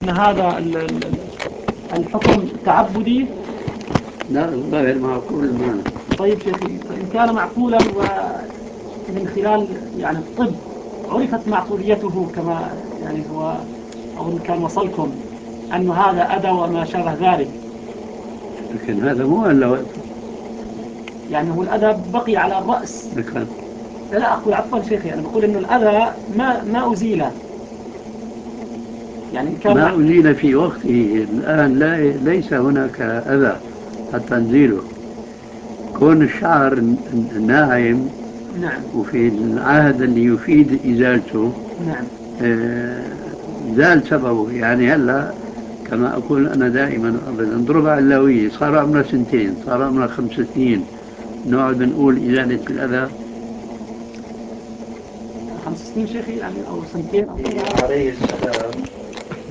أن هذا الحكم تعبدي؟ لا، غير معقول المعنى. طيب شيخي، فإن كان معقولا ومن خلال يعني الطب عرفت معقوليته كما يعني هو أظن كان وصلكم أن هذا أذى وما شابه ذلك، لكن هذا مو إلا وقته. يعني هو الأذى بقي على الرأس. لكن لا أقول عفوا شيخي، أنا بقول إنه الأذى ما أزيل، يعني إن كان ما أزيل في وقته الآن، ليس هناك أذى حتى نزيله. كون الشعر ناعم نعم وفي العهد اللي يفيد إزالته نعم آه، زال سببه. يعني هلا كما أقول أنا دائما أبدا، نضرب علوية صار عمرها 2 سنين، صار عمرها 5 سنين، نقعد نقول إزالة الأذى. 5 سنين شيخي يعني أو سنتين أو عليه السلام